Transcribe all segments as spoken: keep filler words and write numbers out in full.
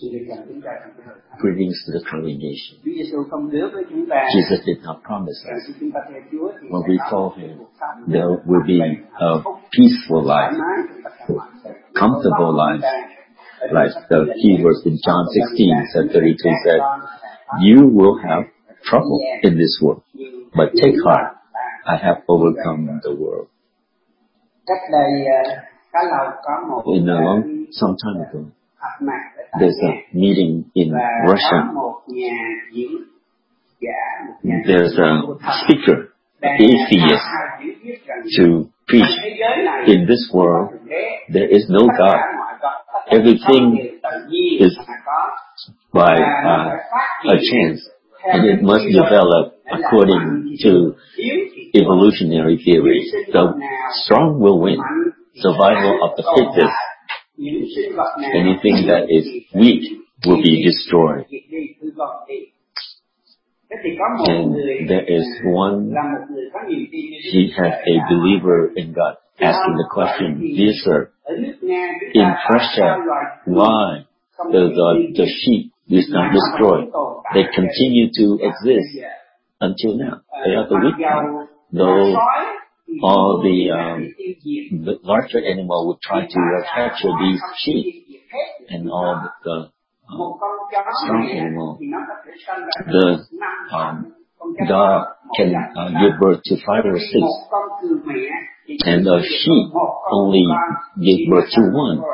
Greetings to the congregation. Jesus did not promise us when we follow Him there will be a peaceful life, comfortable life. Like the key verse in John sixteen, said thirty-two said, "You will have trouble in this world, but take heart, I have overcome the world." In a long, some time ago, there's a meeting in Russia. There's a speaker, an atheist, to preach. In this world, there is no God. Everything is by uh, a chance, and it must develop according to evolutionary theory. The strong will win. Survival of the fittest. Anything that is weak will be destroyed. And there is one, he has a believer in God asking the question, "Dear sir, in Russia, why the, the, the sheep is not destroyed? They continue to exist until now. They are the weak ones. Though all the, um, the larger animal would try to uh, capture these sheep, and all the uh, strong animal, the um, dog can uh, give birth to five or six, and the sheep only give birth to one.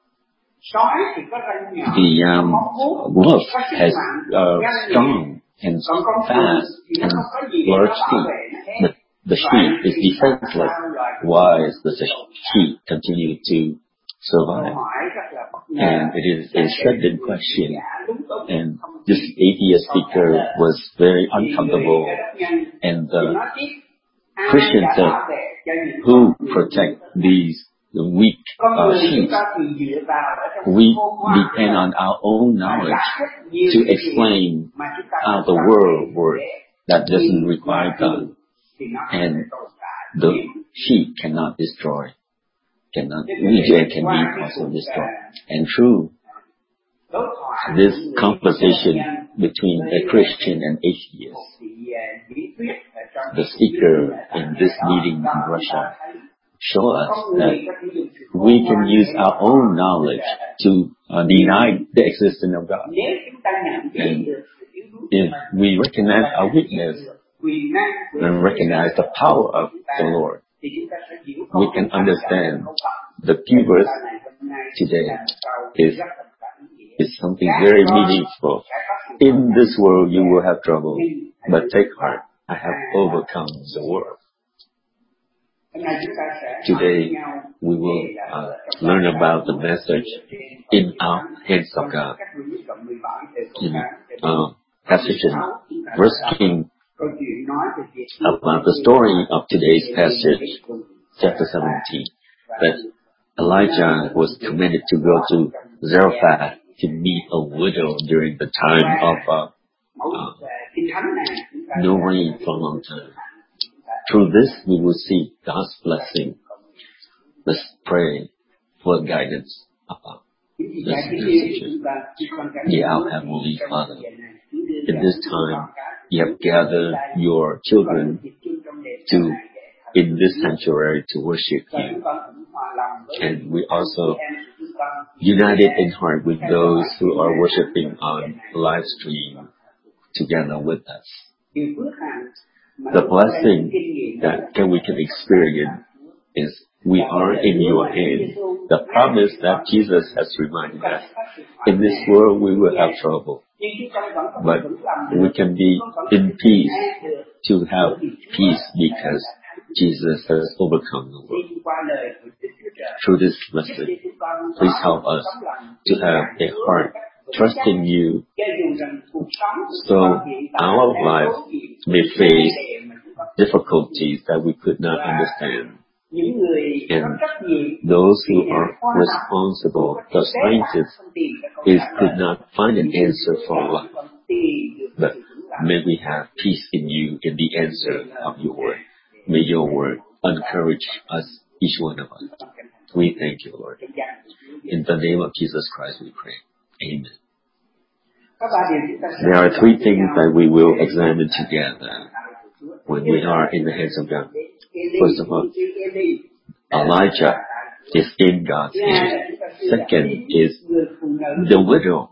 The um, wolf has uh, strong and fast and large feet. The The sheep is defenseless. Why does the sheep continue to survive?" And it is a sudden question. And this atheist speaker was very uncomfortable. And the Christian said, "Who protect these weak uh, sheep? We depend on our own knowledge to explain how the world works. That doesn't require God. And the sheep cannot destroy, cannot, we can be also destroyed." And through this conversation between a Christian and atheist, the speaker in this meeting in Russia show us that we can use our own knowledge to uh, deny the existence of God. And if we recognize our weakness, and recognize the power of the Lord, we can understand the key verse today is, is something very meaningful. In this world you will have trouble, but take heart, I have overcome the world. Today we will uh, learn about the message in our hands of God. In uh, passage in First Kings, about the story of today's passage, chapter seventeen, that Elijah was commanded to go to Zarephath to meet a widow during the time of uh, uh, no rain for a long time. Through this, we will see God's blessing. Let's pray for guidance about this message. Dear our Heavenly Father, in this time, you have gathered your children to in this sanctuary to worship you. And we also united in heart with those who are worshiping on live stream together with us. The blessing that can, we can experience is we are in your hand. The promise that Jesus has reminded us, in this world we will have trouble, but we can be in peace, to have peace because Jesus has overcome the world. Through this message, please help us to have a heart trusting you, so our life may face difficulties that we could not understand. And those who are responsible, the scientists, is could not find an answer for life. But may we have peace in you in the answer of your word. May your word encourage us, each one of us. We thank you, Lord. In the name of Jesus Christ we pray. Amen. There are three things that we will examine together when we are in the hands of God. First of all, Elijah is in God's hand. Second is the widow.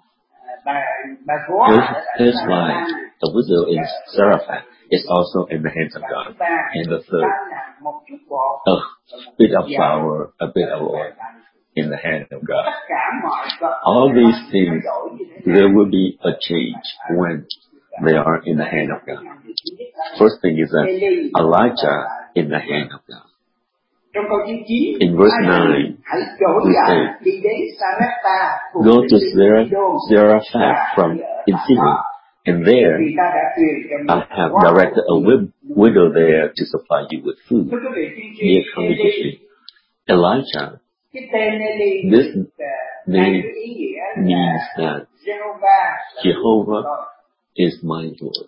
His life, the widow in Zarephath, is also in the hands of God. And the third, a bit of flour, a bit of oil in the hand of God. All these things, there will be a change when they are in the hand of God. First thing is that Elijah in the hand of God. In verse nine, we say, go to Zarephath from in Sidon, and there I have directed a widow there to supply you with food. Dear congregation, Elijah, this name means that Jehovah is my Lord.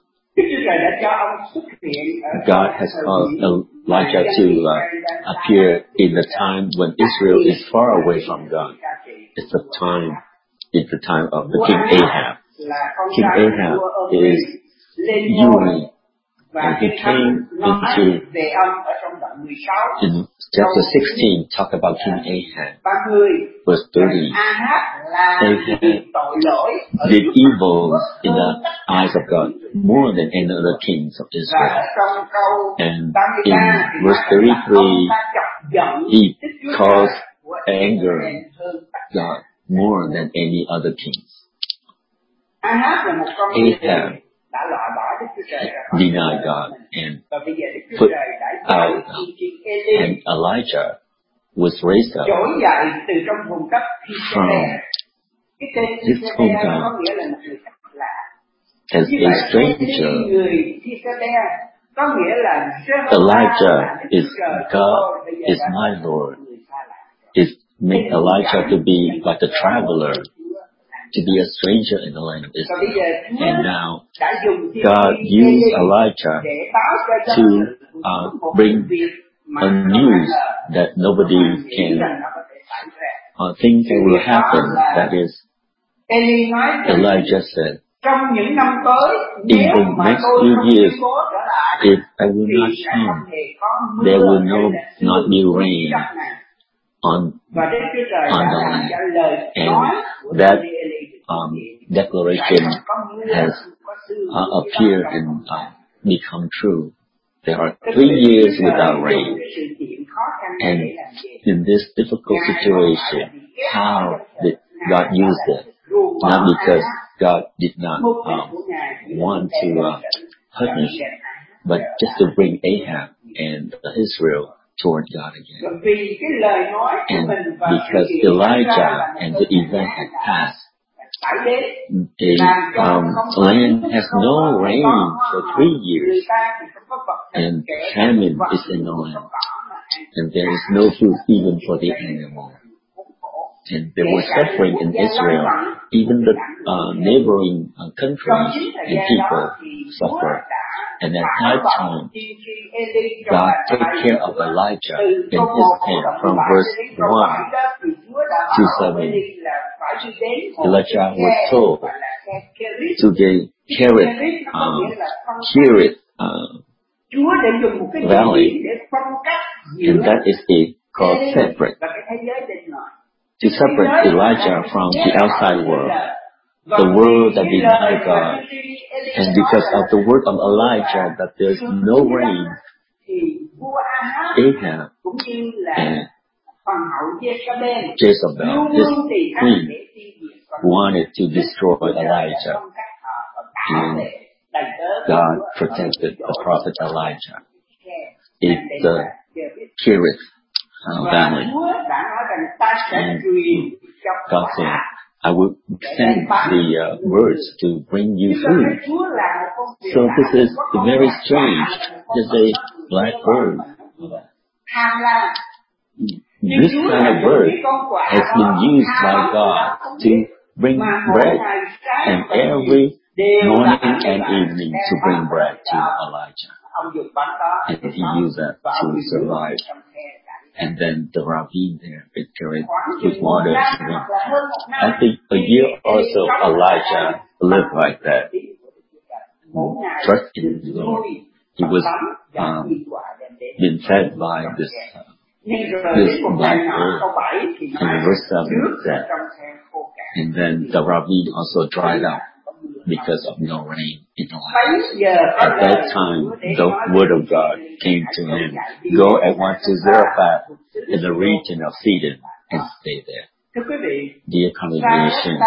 God has caused Elijah to uh, appear in the time when Israel is far away from God. It's the time, it's the time of the King Ahab. King Ahab is Uri, and he came into, in chapter sixteen, talk about King Ahab. Verse thirty, Ahab did evil in the eyes of God more than any other kings of Israel. And in verse thirty-three, he caused anger God more than any other kings. Ahab denied God and put out, and Elijah was raised up from his hometown as a stranger. Elijah is God is my Lord. It made Elijah to be like a traveler, to be a stranger in the land of Israel. And now God used Elijah to uh, bring a news that nobody can uh, think will happen. That is, Elijah said, in the next few years, if I will not come, there will no, not be rain on, on the land. And that um, declaration has uh, appeared and uh, become true. There are three years without rain. And in this difficult situation, how did God use it? Not because God did not um, want to uh, punish, but just to bring Ahab and Israel toward God again. And because Elijah and the event had passed, the um, land has no rain for three years, and famine is in the land, and there is no food even for the animal. And there was suffering in Israel. Even the uh, neighboring uh, countries and people suffered. And at that time, God took care of Elijah in his hand from verse one to seven. Elijah was told to the Kerith, um, Kerith uh, valley, and that is a called separate. To separate Elijah from the outside world, the world that denied God. And because of the word of Elijah that there's no rain, Ahab and Jezebel, his queen, wanted to destroy Elijah. And God protected the prophet Elijah. It's the Kerith valley. And God said, I will send the uh, birds to bring you food. So this is very strange. There's a black bird. This kind of bird has been used by God to bring bread, and every morning and evening to bring bread to Elijah. And he used that to survive. And then the ravine there, it carried with water to drink. After a year or so, Elijah live like that, trust in the Lord. He was um, being fed by this uh, this black earth. And verse seven said, and then the ravine also dried up because of no rain in the land. At that time, the word of God came to him, go at once to Zarephath in the region of Sidon and stay there. Dear congregation,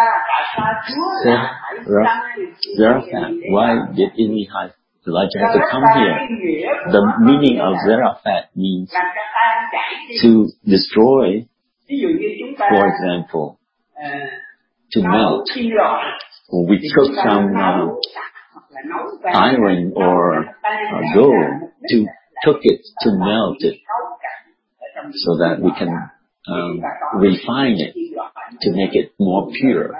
Zarephath, why did Elijah have to come here? The meaning of Zarephath means to destroy, for example, to melt. We took some uh, iron or uh, gold, to took it to melt it, so that we can um, refine it to make it more pure.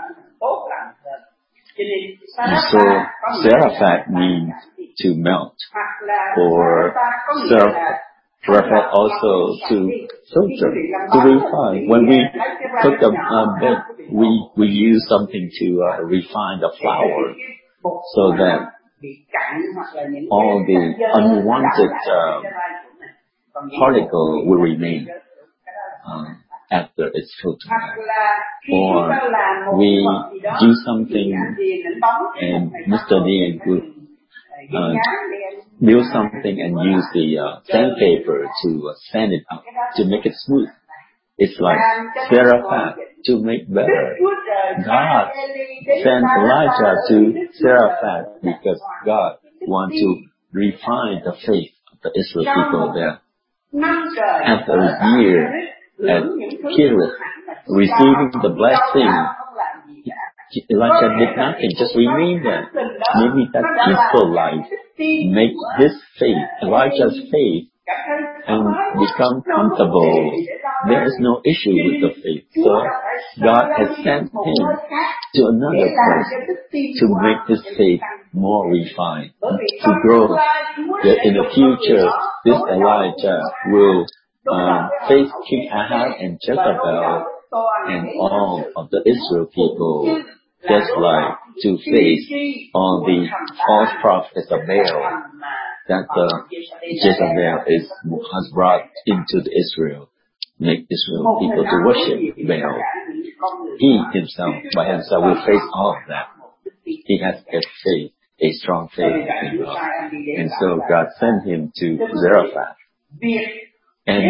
And so Zarephath means to melt, or Zarephath also to filter, to refine. When we cook a uh, bed, we we use something to uh, refine the flour, so that all the unwanted uh, particle will remain um, after it's filtered. Or we do something, and Mister Lee would uh, build something and use the uh, sandpaper to uh, sand it up to make it smooth. It's like Zarephath to make better. God sent Elijah to Zarephath because God wants to refine the faith of the Israel people there. After a year at Kirith, receiving the blessing, Elijah did nothing, just remained there. Maybe that peaceful life make his faith, Elijah's faith, and become comfortable. There is no issue with the faith. So God has sent him to another place to make his faith more refined, to grow. That in the future, this Elijah will uh, face King Ahab and Jezebel and all of the Israel people, just like to face all the false prophets of Baal that uh, Jezebel is, has brought into the Israel, make Israel people to worship Baal. He himself, by himself, will face all of that. He has a faith, a strong faith in God. And so God sent him to Zarephath. And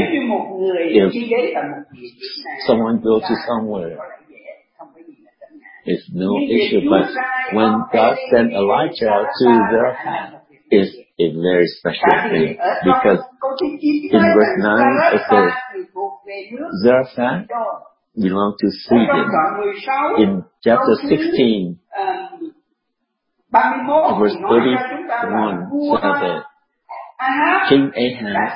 if someone goes to somewhere, it's no issue. But when God sent Elijah to Zarephath, it's a very special thing. Because in verse nine it says, Zarephath belonged to Sidon. In chapter sixteen, verse thirty-one says that King Ahab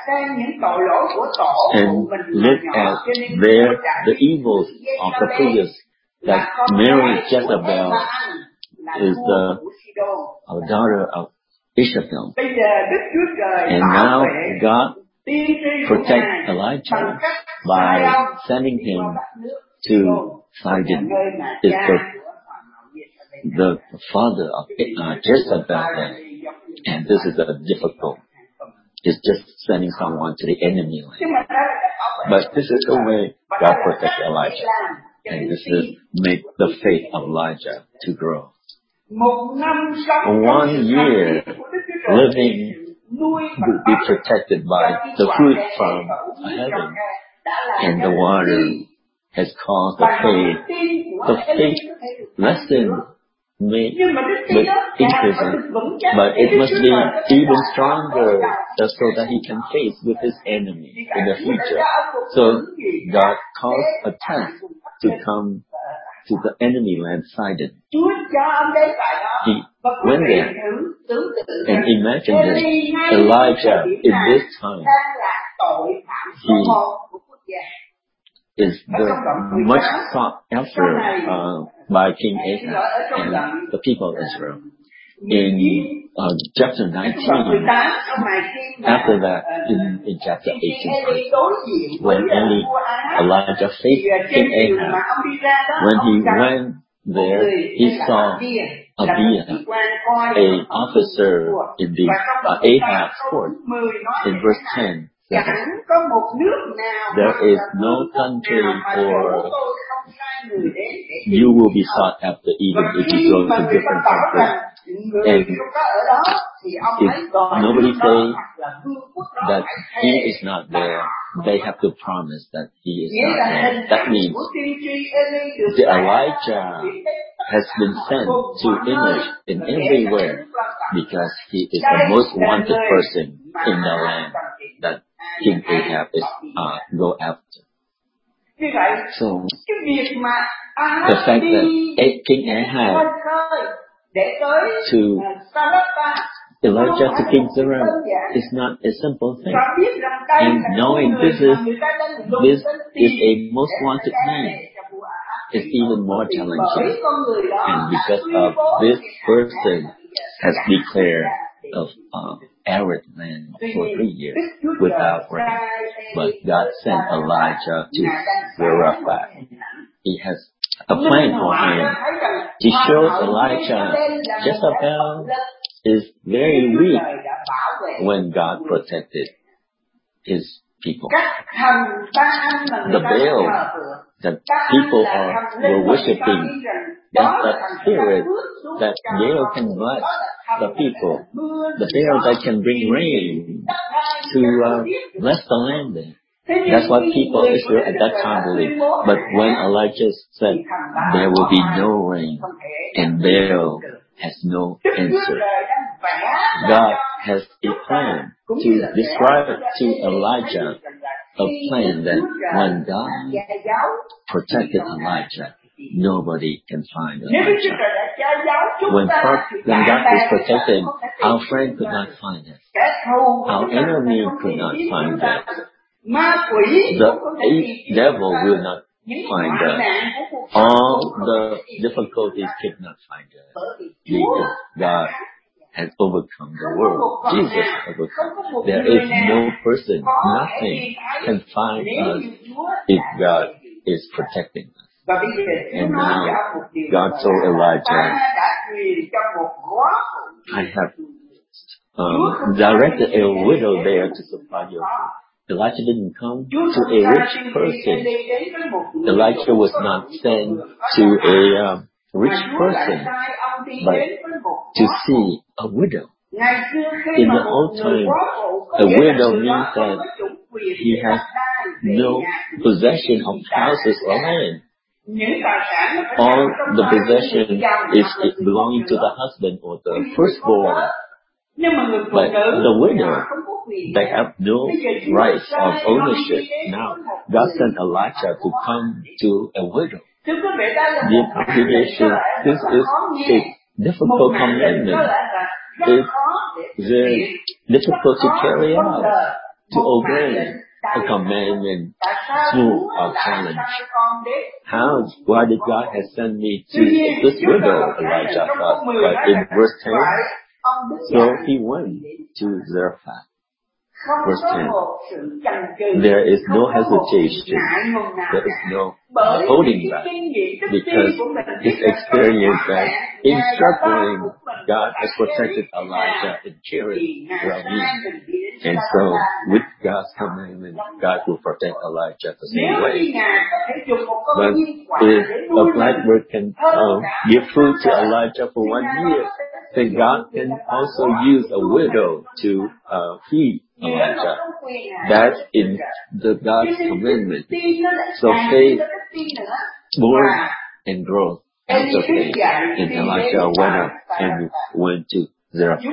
and look at their the evils of the previous, that Mary Jezebel is the uh, daughter of Ishmael. And now God protect Elijah by sending him to Sidon. Is the the father of uh, Jezebel, and this is a difficult. It's just sending someone to the enemy land. But this is the way God protects Elijah. And this is make the faith of Elijah to grow. One year living will be protected by the fruit from heaven. And the water has caused the faith. The faith lesson may increase, but it must be even stronger just so that he can face with his enemy in the future. So God caused a test to come to the enemy land Sidon. He went there and imagined that Elijah in this time, he is the much sought after uh, by King Ahab and the people of Israel. In uh, chapter nineteen, after that, in, in chapter eighteen, when only Elijah faced King Ahab, when he went there, he saw Abia, an officer in the uh, Ahab's court, in verse ten, says, there is no country or you will be sought after even if you go to different countries. And if nobody says that he is not there, they have to promise that he is not there. That means the Elijah has been sent to Enosh in everywhere because he is the most wanted person in the land that King Ahab is uh, go after. So the fact that King Ahab to Elijah to King Zarephath is not a simple thing. And knowing this is this is a most wanted man is even more challenging. And because of this person has declared of uh, arid land for three years without rain. But God sent Elijah to Zarephath. He has a plan for him to show Elijah Jezebel is very weak when God protected his people. The Baal that people are were worshiping, that's that spirit that Baal can bless the people. The Baal that can bring rain to uh, bless the land there. That's what people of Israel at that time believed. But when Elijah said there will be no rain and Baal has no answer, God has a plan to describe to Elijah a plan that when God protected Elijah, nobody can find Elijah. When, when God is protected, our friend could not find us. Our enemy could not find us. The devil will not find us. All the difficulties could not find us because God has overcome the world. Jesus overcome. There is no person, nothing can find us if God is protecting us. And now God told Elijah, I have um, directed a widow there to supply your food. Elijah didn't come to a rich person. Elijah was not sent to a um, rich person, but to see a widow. In the old time, a widow means that he has no possession of houses or land. All the possession is belonging to the husband or the firstborn. But the widow, they have no rights of ownership. Now, God sent Elijah to come to a widow. The congregation, this is a difficult commandment. It's very difficult to carry out, to obey a commandment through a challenge. How? Why did God have sent me to this widow? Elijah thought. But in verse ten, so he went to Zarephath. Verse ten. There is no hesitation. There is no holding back. Because his experience that in struggling, God has protected Elijah and carried Rahim. And so, with God's commandment, God will protect Elijah the same way. But if a blackbird can uh, give food to Elijah for one year, then God can also use a widow to uh, feed Elijah. That's in the God's commandment. So faith, born and growth after faith. And Elijah went up and went to Zarephath.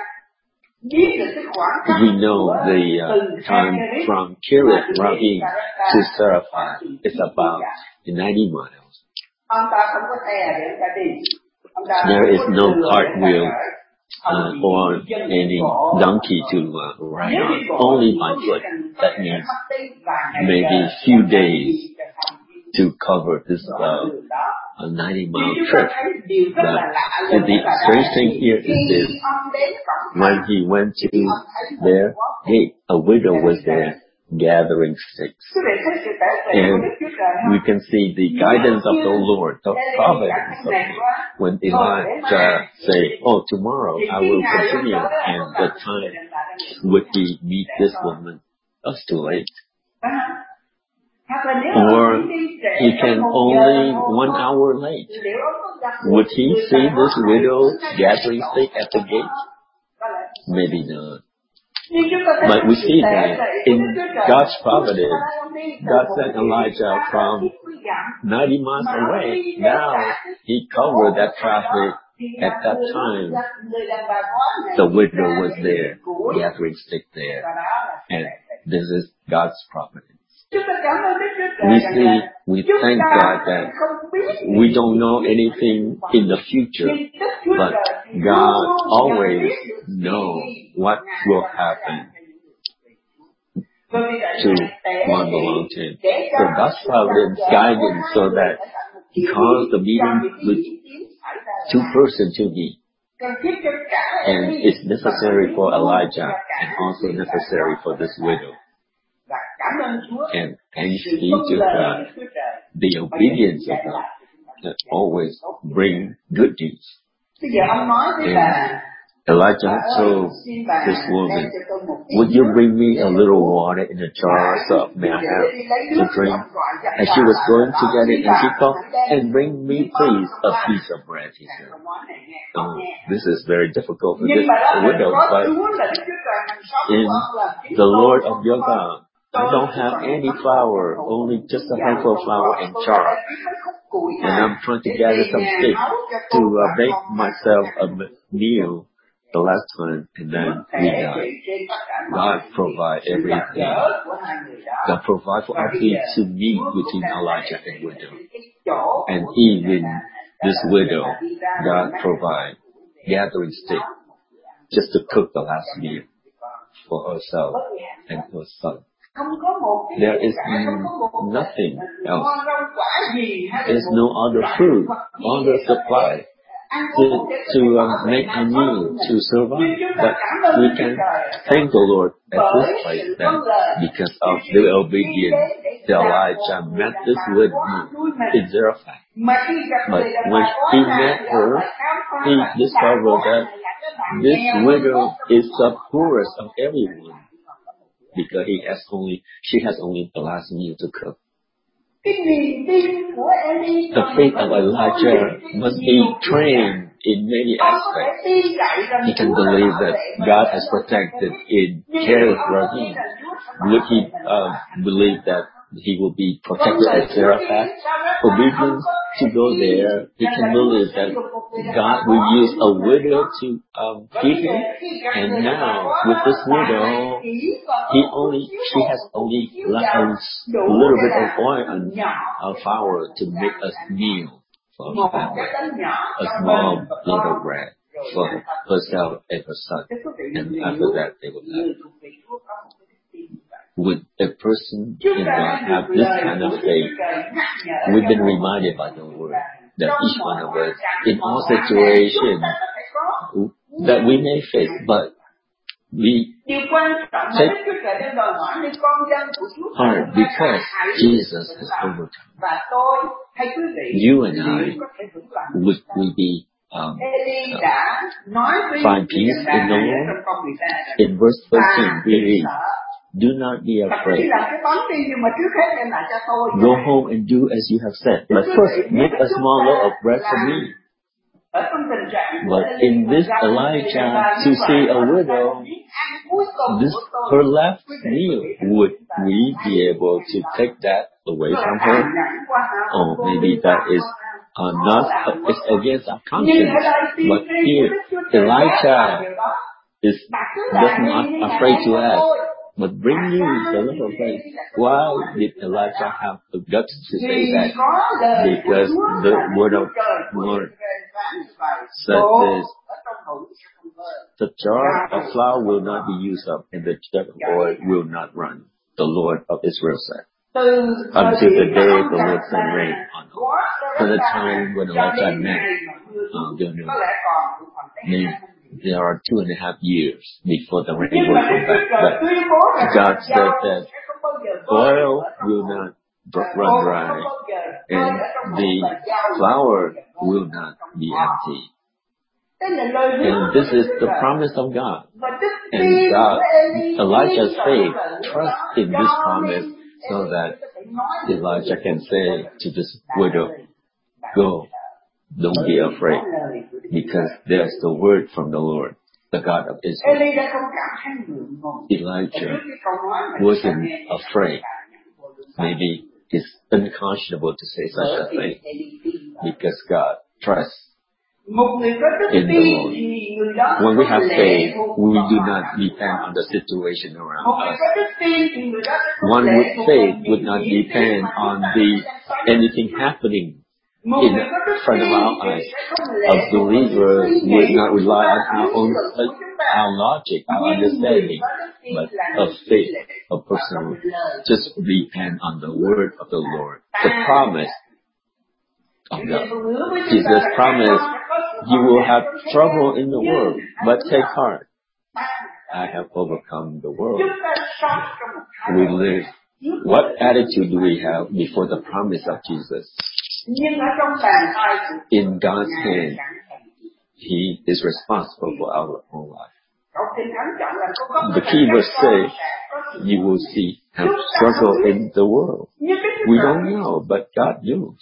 We know the uh, time from Kiryat Jearim to Zarephath is about ninety miles. There is no cartwheel uh, or any donkey to uh, ride on, only by foot. That means maybe a few days to cover this uh, a ninety mile trip. But the strange thing here is this. When he went to their gate, a widow was there gathering sticks. And we can see the guidance of the Lord, the providence of Him. When Elijah said, oh, tomorrow I will continue, and the time would he meet this woman, that's too late. Or he can only one hour late. Would he see this widow gathering stick at the gate? Maybe not. But we see that in God's providence, God sent Elijah from ninety miles away. Now He covered that traffic. At that time, the widow was there, gathering stick there. And this is God's providence. We see, we thank God that we don't know anything in the future, but God always knows what will happen to one belong to Him. So God's providence guidance so that He caused the meeting with two persons to meet. And it's necessary for Elijah and also necessary for this widow. And thanks be to God, the obedience of God that always bring good news. And Elijah told this woman, would you bring me a little water in a jar so may I have to drink? And she was going to get it, and she thought, and bring me please a piece of bread, he said. Oh, this is very difficult for this widow, but in the Lord of your God, I don't have any flour, only just a handful of flour and jar. And I'm trying to gather some sticks to uh, make myself a meal the last time, and then we die. God provide everything. God provide for us to meet between Elijah and widow. And even this widow, God provide gathering stick just to cook the last meal for herself and her son. There is nothing else. There's no other food, other supply to, to uh, make a meal to survive. But we can thank the Lord at this place that because of their obedience, Elijah met this widow in Zarephath. But when he met her, he discovered that this widow is the poorest of everyone. Because he has only, she has only the last meal to cook. The faith of Elijah must be trained in many aspects. He can believe that God has protected in Kerith Ravine. Would he uh, believe that he will be protected at Zarephath? Obedience to go there, he can believe that God will use a widow to um, feed him. And now, with this widow, he only she has only left a little bit of oil and uh, flour to make a meal for her family. A small loaf of bread for herself and her son. And after that, they will have. Would a person in God have this kind of faith? We've been reminded by the Word that each one of us, in all situations that we may face, but we take heart because Jesus has overcome. You and I, would we be um, uh, find peace in the Lord? In verse thirteen, we read, do not be afraid. Go home and do as you have said. But first, make a small loaf of bread for me. But in this Elijah, to see a widow, this her last meal, would we be able to take that away from her? Or maybe that is uh, not, uh, it's against our conscience. But here, Elijah is just not afraid to ask. But bring me the little bread. Why did Elijah have the guts to say that? Because the word of Lord said this: the jar of flour will not be used up, and the jug of oil will not run. The Lord of Israel said. Until the day the Lord sent rain on all. For the time when Elijah met, uh, you know, there are two and a half years before the rain will come back. But God said that oil will not run dry, and the flour will not be empty. And this is the promise of God. And God, Elijah's faith, trust in this promise so that Elijah can say to this widow, go, don't be afraid, because there's the word from the Lord, the God of Israel. Elijah wasn't afraid. Maybe it's unconscionable to say such a thing, because God trusts in the Lord. When we have faith, we do not depend on the situation around us. One with faith would not depend on the anything happening in front of our eyes. A believer would not rely on our own our logic, our understanding, but of faith, a person would just depend on the word of the Lord, the promise of God. Jesus promised, you will have trouble in the world, but take heart. I have overcome the world. We live. What attitude do we have before the promise of Jesus? In God's hand, He is responsible for our own life. The key verse says, you will see have struggle in the world. We don't know, but God knows.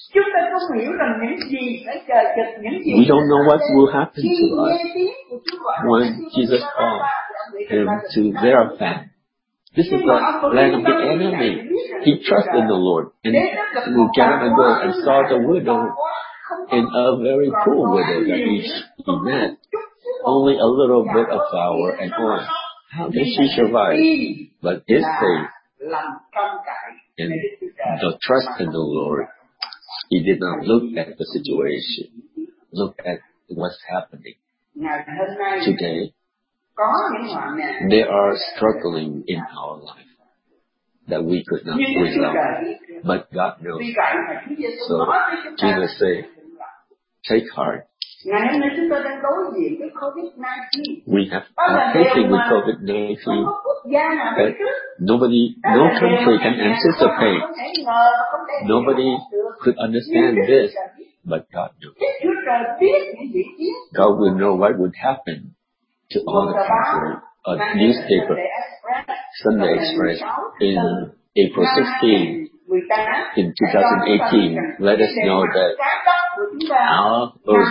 We don't know what will happen to us when Jesus called him to Zarephath. This is the land of the enemy. He trusted in the Lord. And we cannot go and saw the widow in a very poor widow that he, he met. Only a little bit of flour and oil. How can she survive? But his faith and the trust in the Lord, he did not look at the situation, look at what's happening. Today, they are struggling in our life that we could not resolve, but God knows. So Jesus said, take heart. We have are facing with COVID nineteen that nobody, no country can anticipate. Nobody could understand this, but God knows. God will know what would happen to all the country. A newspaper, Sunday Express, in April sixteenth, in two thousand eighteen, let us know that our Earth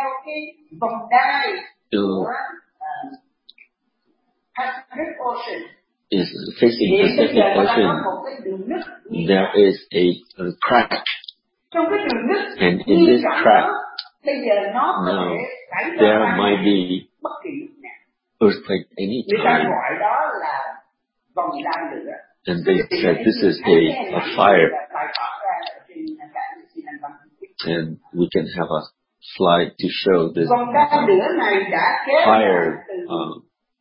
is facing the Pacific Ocean. There is a, a crack, and in this crack, now there might be earthquake any time. And they said this is a, a fire. And we can have a slide to show this uh, fire uh,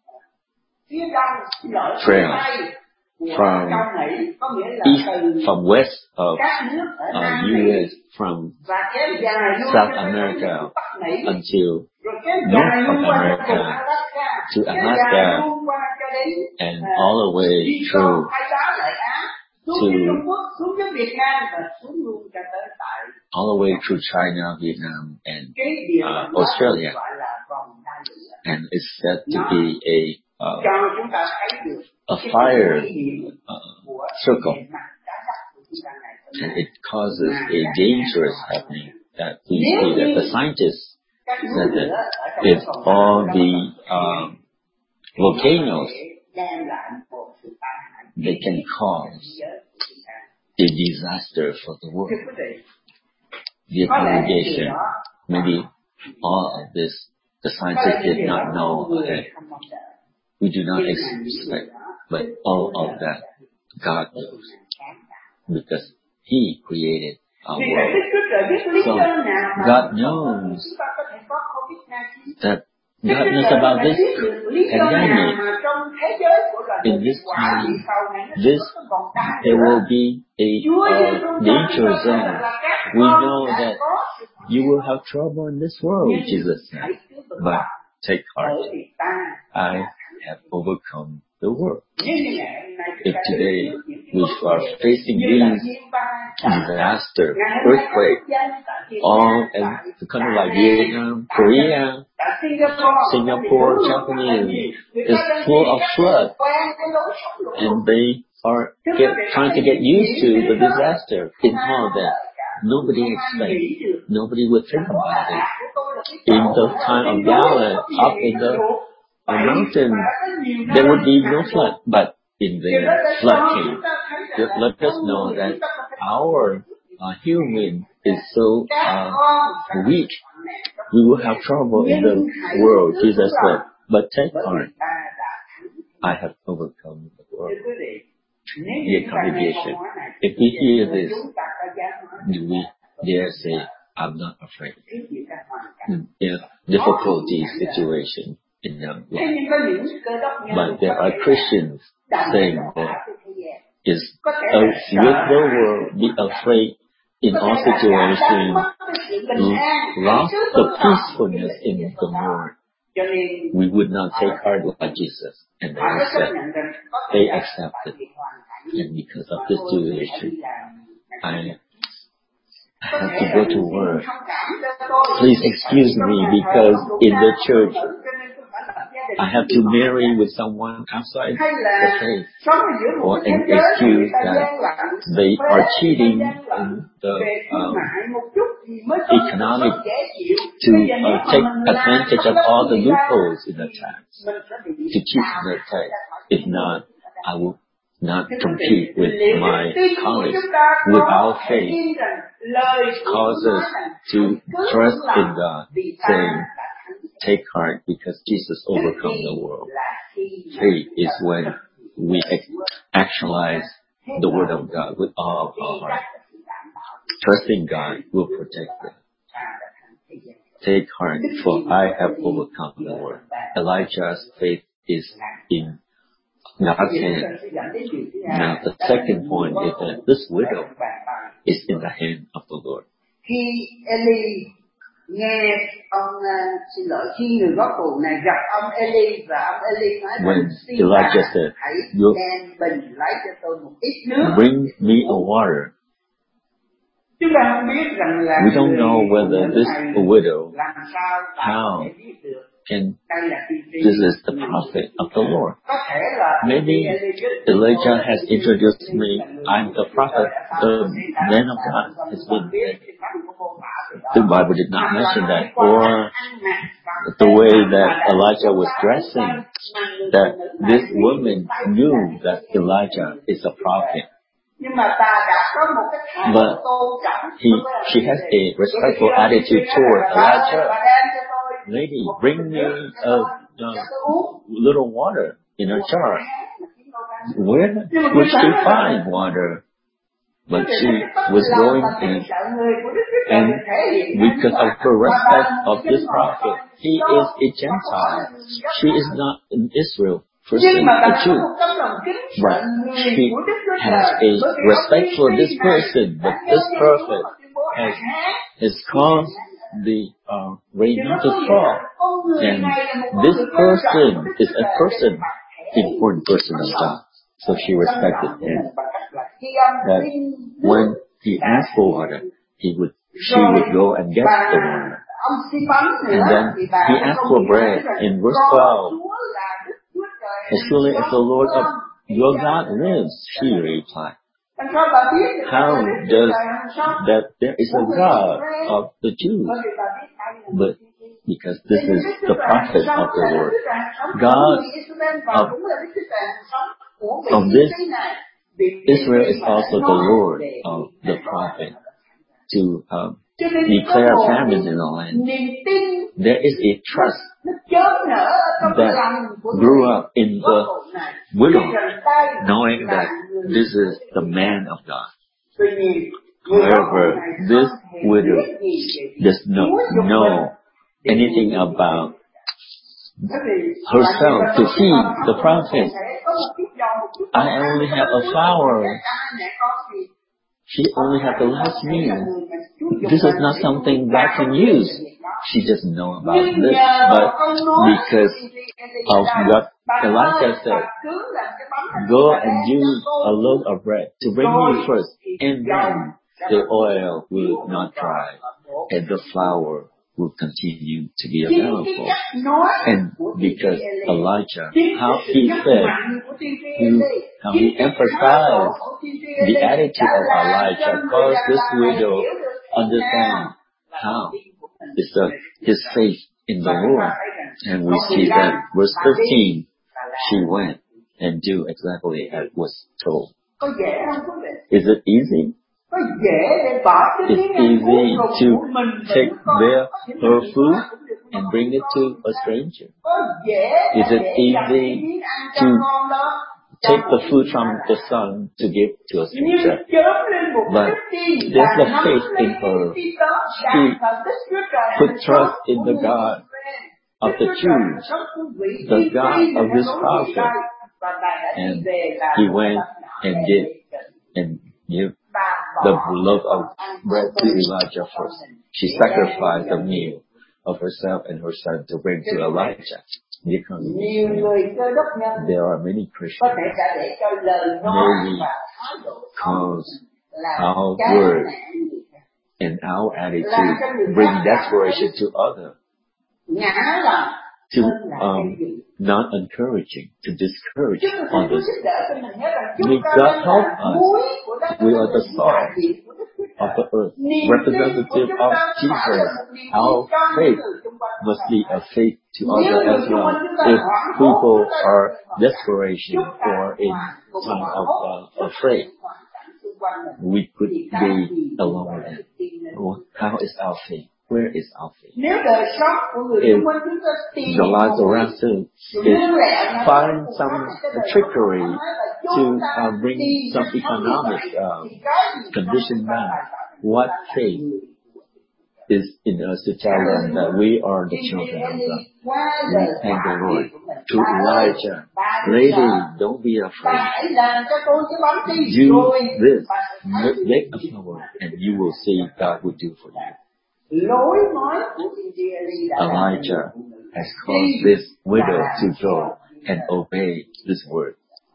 trail from east, from west of uh, U S, from South America until north of America to Alaska, and all the way through to all the way through China, Vietnam, and uh, Australia. And it's said to be a uh, a fire uh, circle, and it causes a dangerous happening that we see that the scientists said that if all the um, volcanoes, they can cause a disaster for the world. Dear congregation, maybe all of this, the scientists did not know that. We do not expect, but all of that, God knows, because He created our world. So God knows that God knows about this pandemic. In this time, this there will be a uh, danger zone. We know that you will have trouble in this world, Jesus said. But take heart. I have overcome the world. If today which are facing these disaster, earthquake, all in the country like Vietnam, Korea, Singapore, Japanese, is full of flood, and they are get, trying to get used to the disaster in all that. Nobody expects, nobody would think about it. In the time of Galilee, up in the mountain, there would be no flood, but in the flood came. Just let us know that our uh, human is so uh, weak. We will have trouble in the world, Jesus said. But take heart, I have overcome the world. Dear congregation, if we hear this, do we dare say, I'm not afraid? In a difficulty situation in our life. But there are Christians saying that is uh, with the world, be afraid in all situations, lost the peacefulness in the Lord. We would not take heart like Jesus, and they accept. They accepted. And because of this situation, I have to go to work. Please excuse me, because in the church, I have to marry with someone outside the faith, or an excuse that they are cheating in the um, economic to uh, take advantage of all the loopholes in the tax, to keep the tax. If not, I will not compete with my colleagues. Without faith, cause us to trust in God, saying, take heart because Jesus overcome the world. Faith is when we actualize the Word of God with all of our heart. Trusting God will protect us. Take heart, for I have overcome the world. Elijah's faith is in God's hand. Now the second point is that this widow is in the hand of the Lord. Nghe ông uh, xin lỗi khi người gót tù này gặp ông Eli và ông Eli nói when Elijah said, hãy đem bình lấy cho tôi một ít nước. Bring me a water. Chúng ta không biết rằng là we don't know whether this widow, how can this is the prophet of the Lord. Maybe Elijah has introduced me, I'm the prophet, the man of God has been dead. The Bible did not mention that, or the way that Elijah was dressing, that this woman knew that Elijah is a prophet. But he, she has a respectful attitude toward Elijah. Lady, bring me a, a little water in a jar. Where would she find water? But she was going in, and because of her respect of this prophet, he is a Gentile. She is not in Israel, person, a Jew. But she has a respect for this person, but this prophet has, has caused the uh, rain not to fall. And this person is a person, important person of God. So she respected him. That when he asked for water, he would, she would go and get the water. And then he asked for bread in verse twelve. As surely as the Lord of your God lives, she replied. How does that there is a God of the Jews? But because this is the prophet of the Lord. God of, of this Israel is also the Lord of the prophet to um, declare famine in the land. There is a trust that grew up in the widow, knowing that this is the man of God. However, this widow does not know anything about herself to feed the prophet. I only have a flour. She only has the last meal. This is not something God can use. she doesn't know about this, but because of what Elijah said, go and use a loaf of bread to bring me first, and then the oil will not dry, and the flour will continue to be available. And because Elijah, how he said, he, how he emphasized the attitude of Elijah, caused this widow understand how is the, his faith in the Lord. And we see that verse fifteen, she went and do exactly as was told. Is it easy? It's easy to take their, her food and bring it to a stranger. Is it easy to take the food from the son to give to a stranger? But there's the faith in her. She put trust in the God of the Jews, the God of his prophet. And he went and did and gave the loaf of bread to Elijah first. She sacrificed a meal of herself and her son to bring to Elijah. Because there are many Christians. Maybe cause our word and our attitude bring desperation to others. To um, not encouraging, to discourage others. May God help us. We are the salt of the earth, representative of Jesus. Our faith must be a faith to others as well. If people are desperation or in time of uh, afraid, we could be alone with them. How is our faith? Where is our faith? If the lives around us is find some trickery to uh, bring some economic uh, condition down, what faith is in us to tell them that we are the children of God? We thank the Lord. To Elijah, lady, don't be afraid. Do this, make a flower, and you will see God will do for you. Elijah has caused this widow to go and obey this word.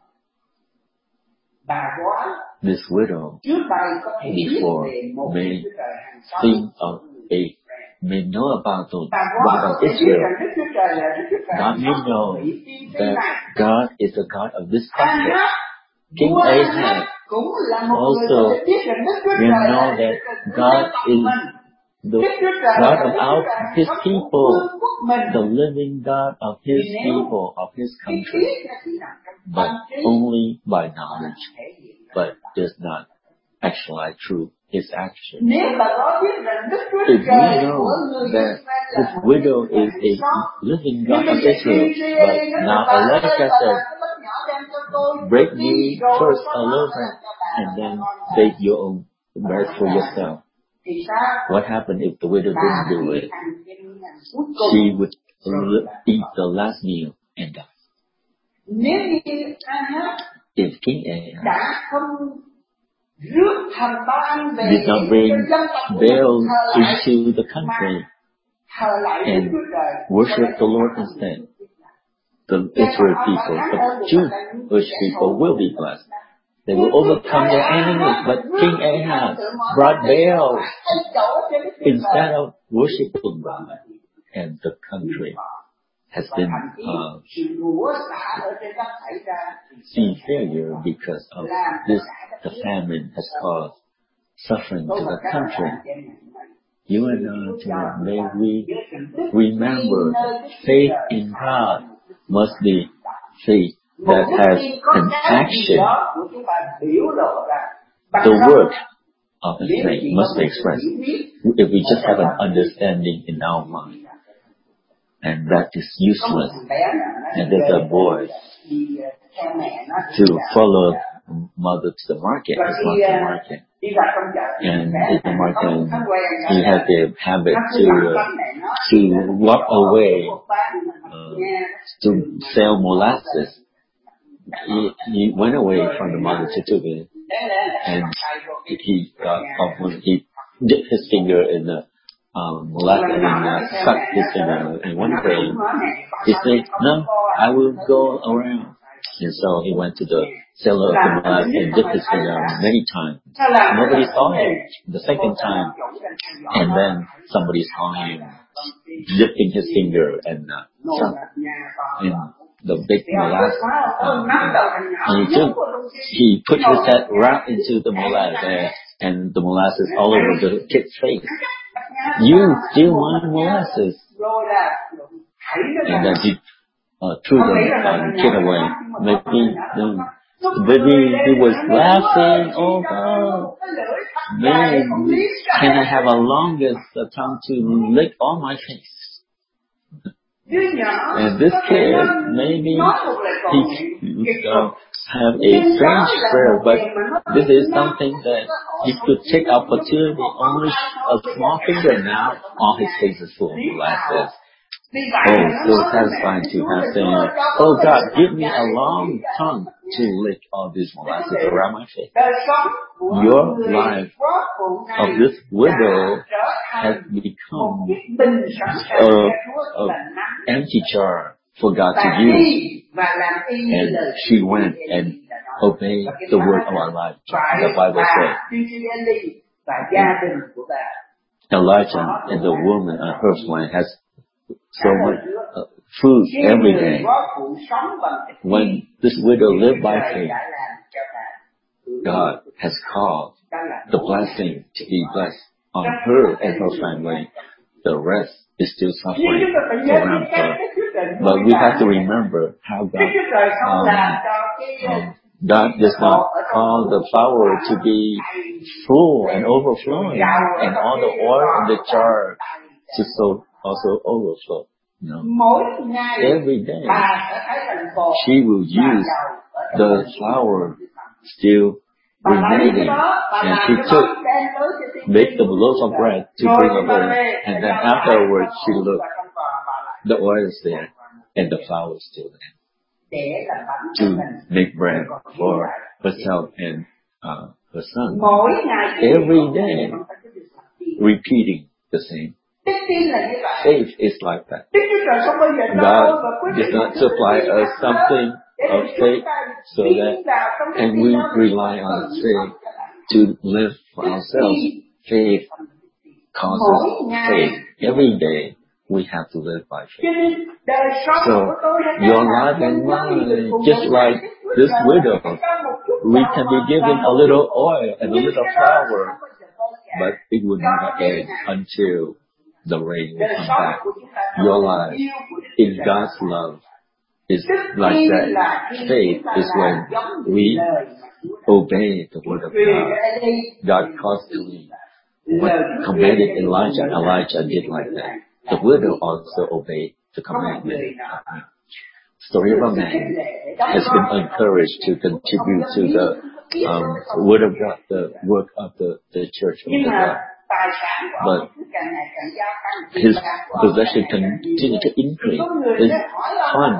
This widow, before, may think of a, may know about the God of Israel. God may know that God is the God of this country. King Ahab also will know that God is the God of our, His people, the living God of His people, of His country, but only by knowledge, but does not actualize through His action. If we know that this widow is a living God of Israel, but now Elijah said, break me first a loaf and then bake your own bread for yourself. What happened if the widow didn't do it? She would eat the last meal and die. If King Ahab did not bring Baal into the country and worship the Lord instead, the Israel people, the Jewish people will be blessed. They will overcome their enemies. But King Ahab brought Baal instead of worshiping God. And the country has been uh, seen failure because of this. The famine has caused suffering to the country. You and I, may we remember that faith in God must be faith that has an action. The work of the faith must be expressed. If we just have an understanding in our mind, and that is useless. And there's a boy to follow mother to the market, it's not the market. And in the market, he had the habit to uh, to walk away uh, to sell molasses. He, he went away from the mother to took it, and he got off when he dipped his finger in the um, molasses and uh, suck his finger. And one day he said, "No, I will go around." And so he went to the cellar of the molasses and dipped his finger many times. Nobody saw him the second time. And then somebody saw him dipping his finger and uh, suck in the big molasses. Uh, and he took, he put his head right into the molasses and the molasses all over the kid's face. "You still want molasses?" And then he uh, threw the uh, kid away. Maybe, um, maybe he was laughing. "Oh God, man, can I have a longest tongue to lick on my face?" And this kid, maybe he uh, have a strange prayer, but this is something that he could take opportunity. Only a small finger now, all his face is full of molasses. Oh, so satisfying to have saying, "Oh God, give me a long tongue to lick all these molasses around my face." Your life of this widow has become an empty jar for God to use. And she went and obeyed the word of our life. The Bible says Elijah and the woman, uh, her husband, has so much uh, food every day. When this widow lived by faith, God has called the blessing to be blessed on her and her family. The rest is still suffering around her. But we have to remember how God, um, um, God does not call the flour to be full and overflowing, and all the oil in the jar to so also overflow. No. Every day she will use the flour still remaining, and she took make the loaf of bread to bring over, and then afterwards she looked, the oil is there and the flour is still there to make bread for herself and uh, her son. Every day repeating the same. Faith is like that. God does not supply us something of faith so that, and we rely on faith to live for ourselves. Faith causes faith. Every day we have to live by faith. So your life and mine, just like this widow, we can be given a little oil and a little flour, but it will never end until the rain will come back. Your life in God's love is like that. Faith is when we obey the word of God. God constantly commanded Elijah. Elijah did like that. The widow also obeyed the commandment. Story of a man has been encouraged to contribute to the um, word of God, the work of the, the church of the God. But his possession continued to increase. His fund.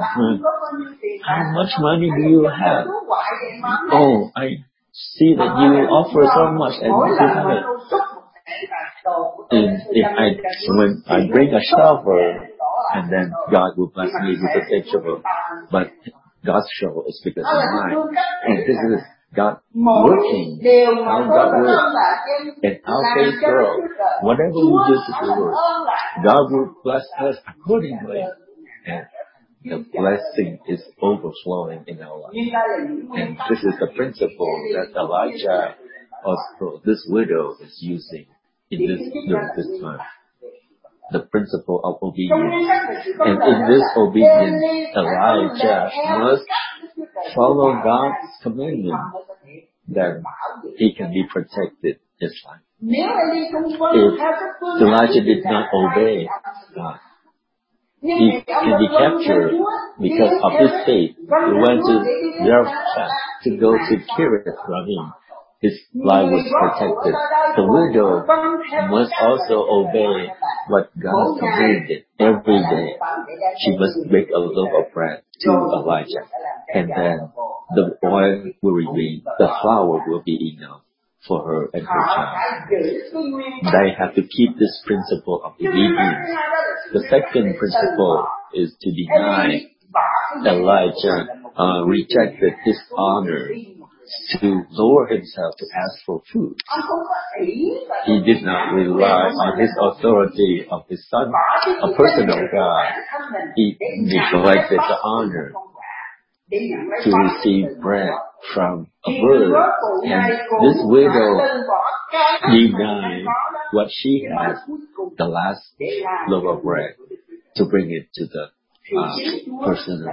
How much money do you have? Oh, I see that you offer so much and you have it. And if I, when I bring a shovel, and then God will bless me with a big shovel. But God's shovel is bigger than mine. And this is God working. How God works. And our faith grows. Whatever we do to the Lord, God will bless us accordingly. And the blessing is overflowing in our life. And this is the principle that Elijah, also this widow, is using in this during this time. The principle of obedience. And in this obedience, Elijah must follow God's commandment, that he can be protected his life. If Elijah did not obey God, he can be captured because of his faith. He went to Zarephath to go to Kiriath Jearim. His life was protected. The widow must also obey what God commanded every day. She must make a loaf of bread to Elijah, and then the oil will remain, the flour will be enough for her and her child. They have to keep this principle of obedience. The second principle is to deny. Elijah uh, rejected his honor to lower himself to ask for food. He did not rely on his authority of his son, a person of God. He neglected the honor to receive bread from a bird. And this widow denied what she had, the last loaf of bread, to bring it to the uh, person.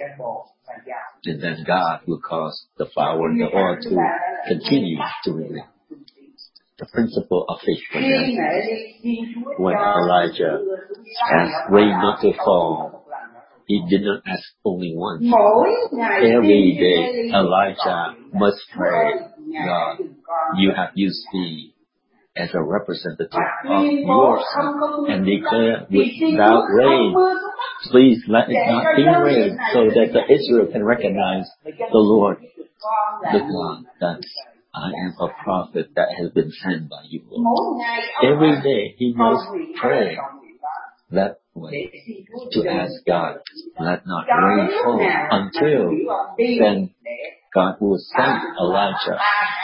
And then God will cause the flour and the oil to continue to remain. The principle of faithfulness. When Elijah asked rain not to fall, he did not ask only once. Every day Elijah must pray, God, you have used me as a representative of yours and declare without rain, please let it not be rain, so that the Israel can recognize the Lord, the God, that I am a prophet that has been sent by you, Lord. Every day he must pray that way to ask God, let not rain fall, until then God will send Elijah.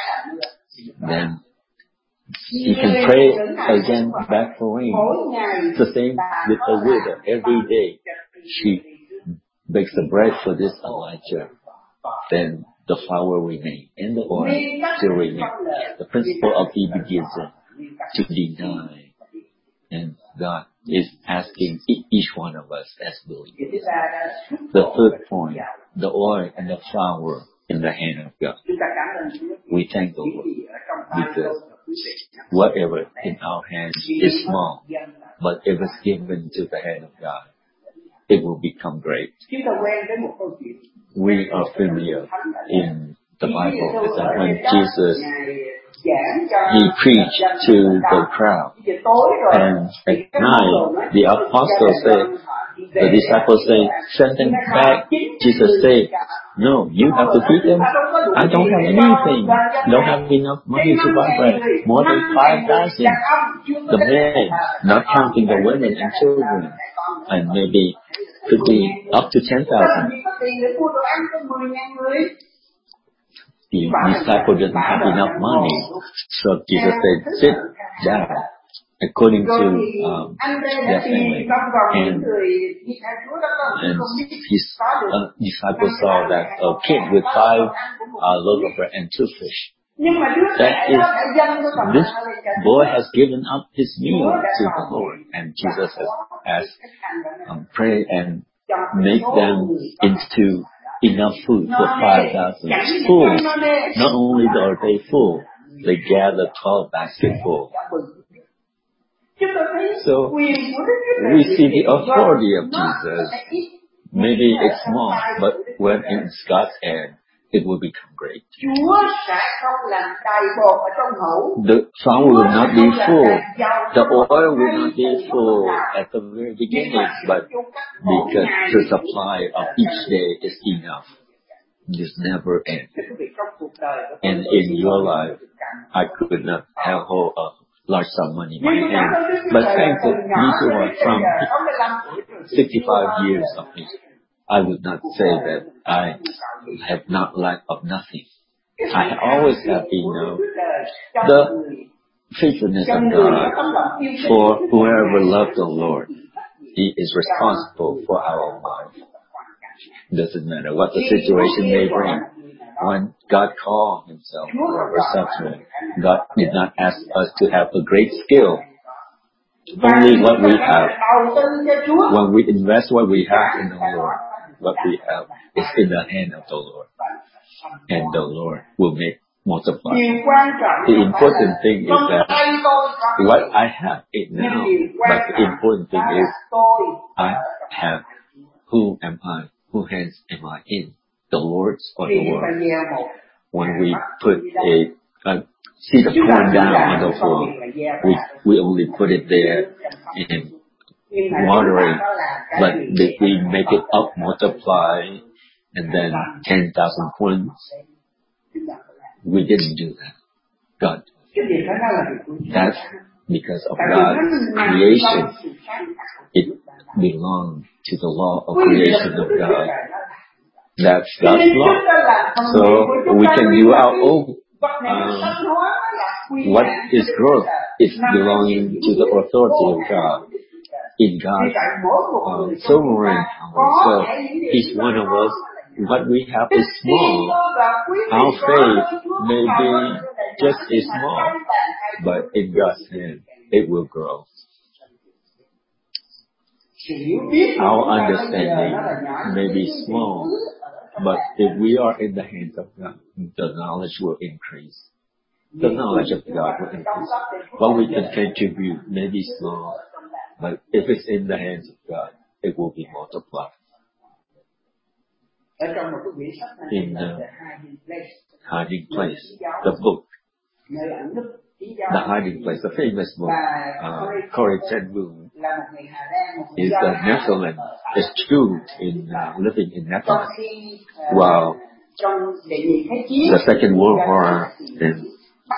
Then he can pray again back for rain. It's the same with the widow. Every day she bakes the bread for this Elijah. Then the flour remains and the oil still remains. The principle of obedience to deny. And God is asking each one of us as believers. The third point, the oil and the flour in the hand of God. We thank the Lord because whatever in our hands is small, but if it's given to the hand of God, it will become great. We are familiar in the Bible that when Jesus he preached to the crowd, and at night the apostles said, the disciples say, send them back. Jesus said, no, you have to feed them. I don't have anything. Don't have enough money to buy bread. More than five thousand. The men, not counting the women and children, and maybe could be up to ten thousand. The disciple doesn't have enough money. So Jesus said, sit down according to um, their family. And, and his uh, disciples saw that a kid with five uh, loaves of bread and two fish. That is, this boy has given up his meal to the Lord. And Jesus has asked, um, pray and make them into enough food for five thousand. Full. Not only are they full, they gather twelve baskets full. So we see the authority of Jesus. Maybe it's small, but when it's God's hand, it will become great. The flour will not be full. The oil will not be full at the very beginning, but because the supply of each day is enough. This never ends. And in your life, I could not have hold of large sum of money in my hand. But thanks to you from sixty-five years of me, I would not say that I have not lack of nothing. I always have been known the faithfulness of God for whoever loves the Lord. He is responsible for our life. Doesn't matter what the situation may bring. When God called himself for reception, God did not ask us to have a great skill. Only what we have. When we invest what we have in the Lord, what we have is in the hand of the Lord. And the Lord will make multiply. The important thing is that what I have it now, but the important thing is I have, who am I? Whose hands am I in? The Lord's or the world? When we put a, a seed of corn down on the floor, we, we only put it there in watering, but if we make it up, multiply, and then ten thousand coins, we didn't do that. God. That's because of God's creation. It belongs to the law of creation of God. That's God's law. So we can do our own. Um, what is growth? It's belonging to the authority of God. In God's uh, sovereign power. So each one of us, what we have is small. Our faith may be just as small, but in God's hand, it will grow. Our understanding may be small, but if we are in the hands of God, the knowledge will increase. The knowledge of God will increase. What we can contribute may be small, but if it's in the hands of God, it will be multiplied. In the hiding place, the book, the hiding place, the famous book, uh, Corrie ten Boom, is a Netherlands, is true in uh, living in Netherlands. While the Second World War and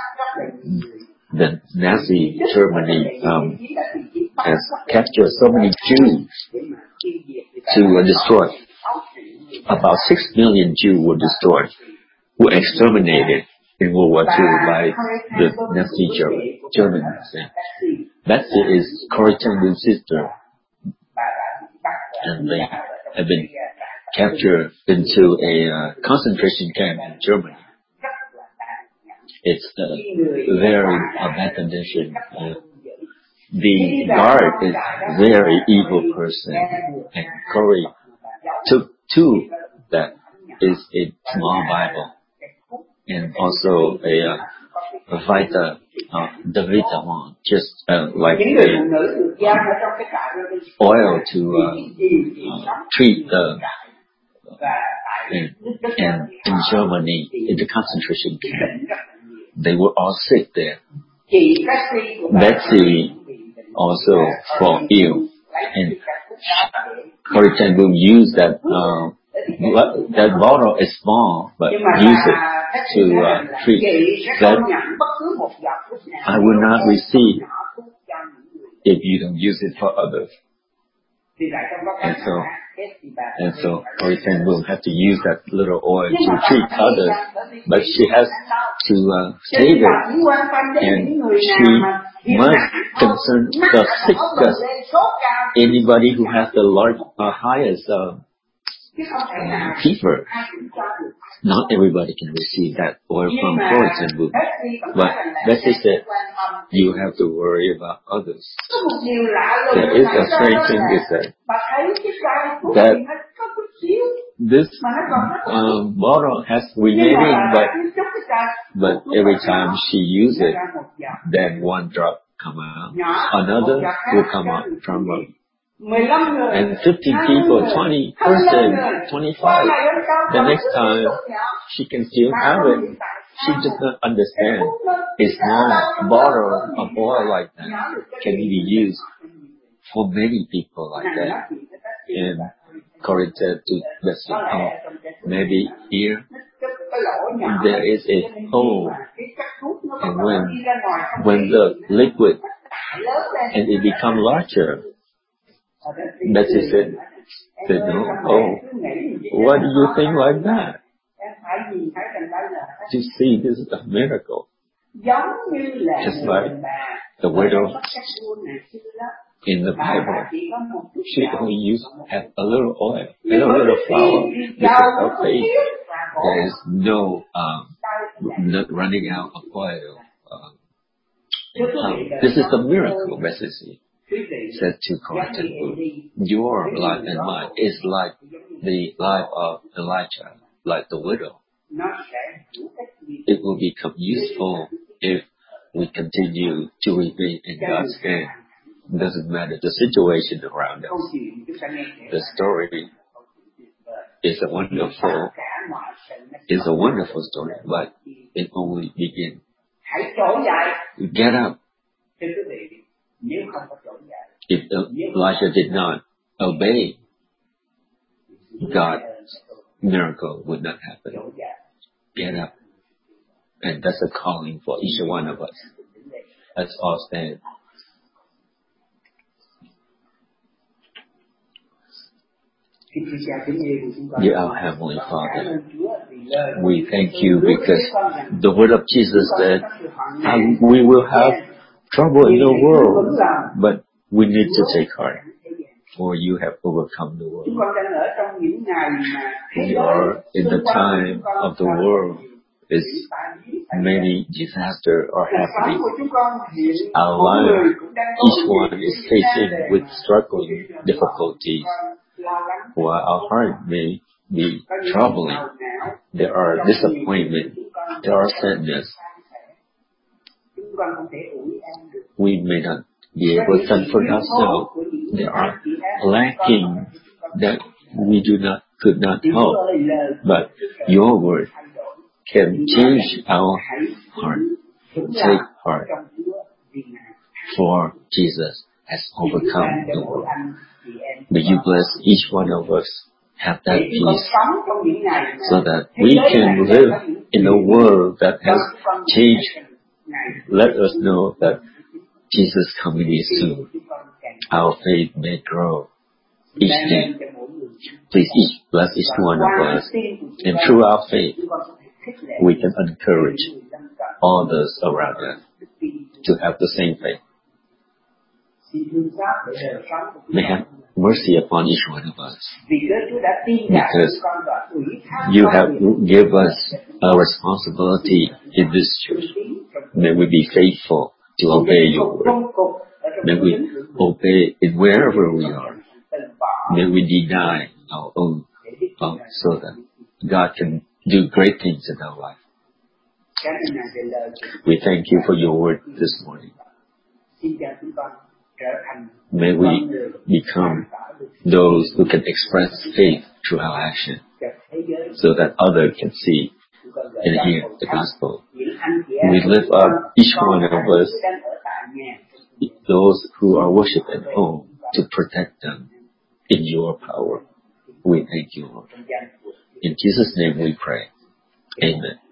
the Nazi Germany um, has captured so many Jews to uh, destroy. About six million Jews were destroyed, were exterminated in World War Two by the Nazi Germans. Betsy is Corrie ten Boom's sister, and they have been captured into a uh, concentration camp in Germany. It's a uh, very uh, bad condition. Uh, the guard is a very evil person, and Corrie took two that is a small Bible, and also a, uh, a Vita, uh, the Vita one, just uh, like a oil to uh, uh, treat the and, and in Germany, in the concentration camp, they were all sick there. Betsy also fell ill, and Corrie ten Boom used that. Uh, that bottle is small, but use it to uh, treat that. I will not receive if you don't use it for others. And so, and so Corrie ten Boom had to use that little oil to treat others, but she has to uh, save it, and she must concern the sick. Because anybody who has the large, uh, highest uh, uh, fever, not everybody can receive that oil from Corrie ten Boom. But Betsy said, you have to worry about others. There is a strange thing is that, that this um, bottle has remaining, but but every time she uses it, then one drop come out, another will come out from her. And fifteen people, twenty person, twenty-five. The next time she can still have it. She does not understand. A small bottle of oil like that can be used for many people like that. And Corrie said to Betsy, oh, maybe here there is a hole, and when when the liquid and it become larger, Betsy said, said no, oh, what do you think like that? You see, this is a miracle. Just like the widow in the Bible, she only used had a little oil and a little flour because of faith. There is no um, not running out of oil. Um, um, this is the miracle, Betsy said to Corrie ten Boom. Your life and mine is like the life of Elijah, like the widow. It will become useful if we continue to remain in God's hand. It doesn't matter the situation around us. The story is a wonderful, is a wonderful story, but it only begins. Get up. If Elijah did not obey, God's miracle would not happen. Get up. And that's a calling for each one of us. Let's all stand. Dear our Heavenly Father, we thank you because the word of Jesus said, and we will have trouble in the world, but we need to take heart, for you have overcome the world. We are in the time of the world. Is many disasters are happening. Our life, each one is facing with struggling difficulties. While our heart may be troubling, there are disappointment, there are sadness. We may not be able to comfort ourselves. There are lacking that we do not could not help. But your word can change our heart. Take heart. For Jesus has overcome the world. May you bless each one of us, have that peace, so that we can live in a world that has changed. Let us know that Jesus coming is soon. Our faith may grow each day. Please each bless each one of us, and through our faith, we can encourage all those around us to have the same faith. May have mercy upon each one of us, because you have given us a responsibility in this church. May we be faithful to obey your word. May we obey it wherever we are. May we deny our own thoughts so that God can do great things in our life. We thank you for your word this morning. May we become those who can express faith through our action, so that others can see and hear the gospel. We lift up each one of us, those who are worshiping at home, to protect them in your power. We thank you, Lord. In Jesus' name we pray. Amen.